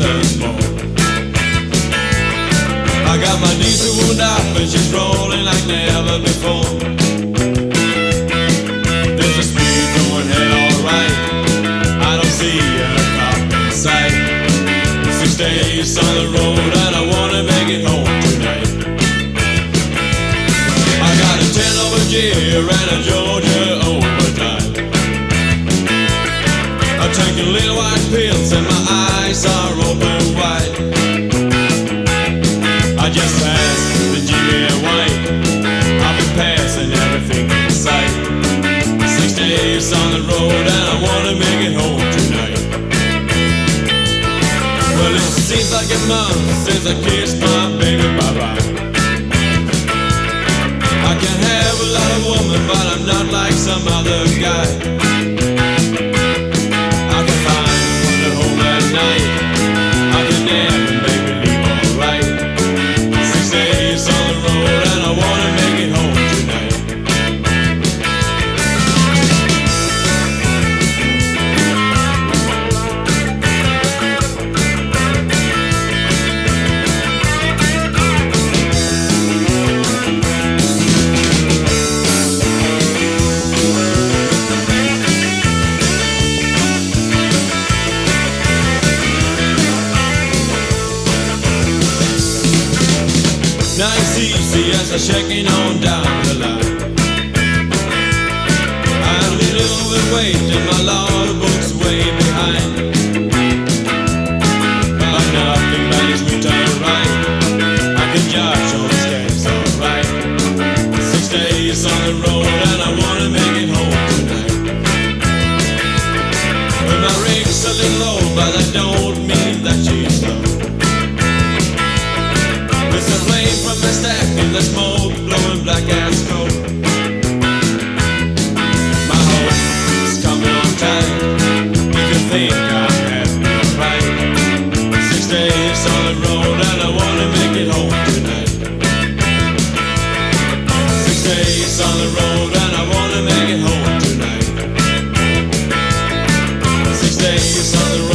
others more. I got my diesel wound up and she's rolling like never before. There's a speed going head alright. I don't see a cop in sight. 6 days on the road and I wanna make it home tonight. I got a 10 over gear and a Georgia overdrive. I'm taking little white pills and my eyes are open wide. I just passed the GBA White. I've been passing everything in sight. 6 days on the road and I wanna make it home tonight. Well, it seems like a month since I kissed my baby bye-bye. I can have a lot of women, but I'm not like some other guy. I can find one at home at night. I can never make believe alright. 6 days on the road and I wanna make it home tonight. Now it's easy as I'm shaking on down the line. I'm a little overweight and my logbook's way behind. But nothing matters me turn right. I can judge all the steps alright. 6 days on the road and I wanna make it home tonight. Well, my rig's a little low, but that don't mean that she's slow. There's a flame from the stack and the smoke blowing black as coal. My hope is coming on tight. If you think I'm happy, right. 6 days on the road and I wanna make it home tonight. 6 days on the road and I wanna make it home tonight. 6 days on the road.